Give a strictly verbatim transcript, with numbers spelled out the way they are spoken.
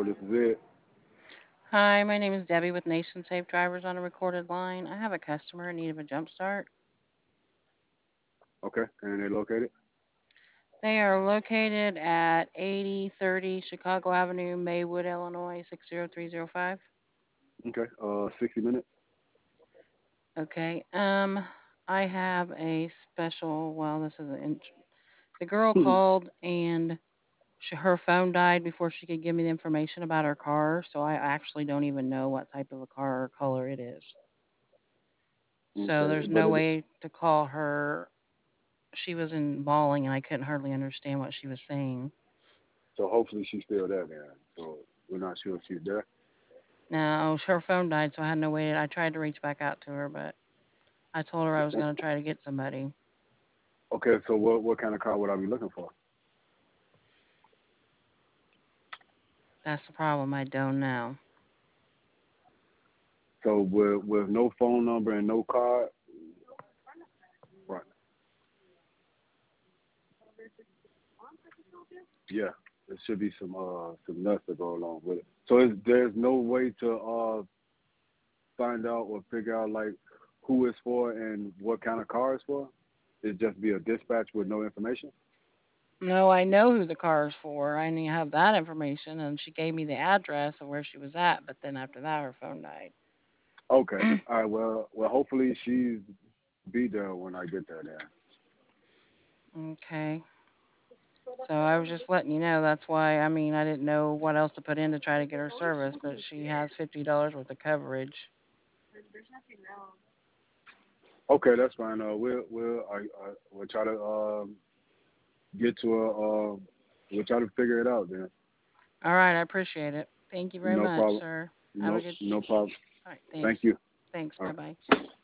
this is it. Hi, my name is Debbie with Nation Safe Drivers on a recorded line. I have a customer in need of a jump start. Okay, and they located. They are located at eighty thirty Chicago Avenue, Maywood, Illinois six zero three zero five. Okay, uh, sixty minutes. Okay. Um, I have a special. Well, this is an. int- The girl okay, called and sh her phone died before she could give me the information about her car, so I actually don't even know what type of a car or color it is. So there's but no it, way to call her. She was in bawling and I couldn't hardly understand what she was saying. so hopefully she's still there then. So we're not sure if she's there. No, her phone died, so I had no way. I tried to reach back out to her, but I told her I was O- going to try to get somebody. Okay, so what what kind of car would I be looking for? That's the problem. I don't know. So with with no phone number and no card, right? Yeah, there should be some uh some nuts to go along with it. So is, there's no way to uh find out or figure out like who it's for and what kind of car it's for. It just be a dispatch with no information. No, I know who the car is for. I need to have that information, and she gave me the address of where she was at. But then after that, her phone died. Okay. All right. Well, well, hopefully she's be there when I get there. Then. Okay. So I was just letting you know. That's why. I mean, I didn't know what else to put in to try to get her service, but she has fifty dollars worth of coverage. Okay, that's fine. Uh, we'll we'll I, I we'll try to um get to a uh we'll try to figure it out then. All right, I appreciate it. Thank you very No much, problem. sir. Have a No good. no problem. All right, Thank thanks. you. Thanks. All Bye right. bye.